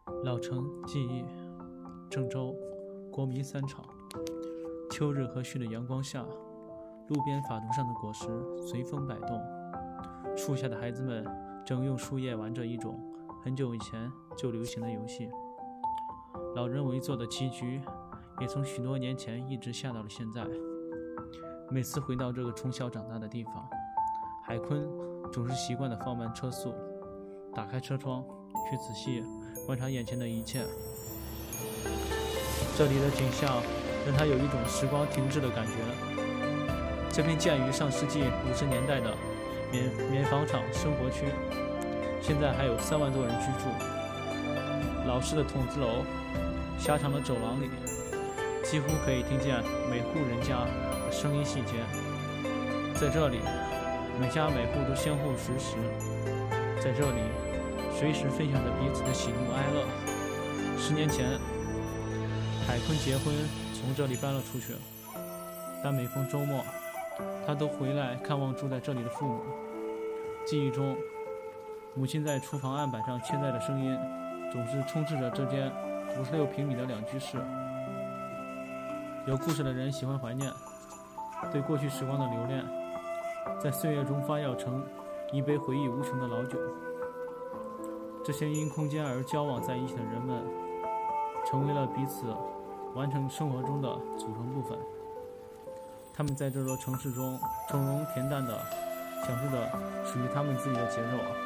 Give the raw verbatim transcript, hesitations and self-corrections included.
老城记忆，郑州，国民三场。秋日和煦的阳光下，路边法度上的果实随风摆动，树下的孩子们正用树叶玩着一种很久以前就流行的游戏。老人围坐的棋局也从许多年前一直下到了现在。每次回到这个从小长大的地方，海坤总是习惯地放慢车速，打开车窗，去仔细观察眼前的一切。这里的景象让他有一种时光停滞的感觉。这片建于上世纪五十年代的棉棉纺厂生活区，现在还有三万多人居住。老式的筒子楼，狭长的走廊里，几乎可以听见每户人家的声音细节。在这里，每家每户都相互熟识，在这里，随时分享着彼此的喜怒哀乐。十年前，海坤结婚，从这里搬了出去，但每逢周末，他都回来看望住在这里的父母。记忆中，母亲在厨房案板上嵌在的声音，总是充斥着这间五十六平米的两居室。有故事的人喜欢怀念，对过去时光的留恋，在岁月中发酵成一杯回忆无穷的老酒。这些因空间而交往在一起的人们，成为了彼此完成生活中的组成部分。他们在这座城市中从容恬淡地享受着属于他们自己的节奏。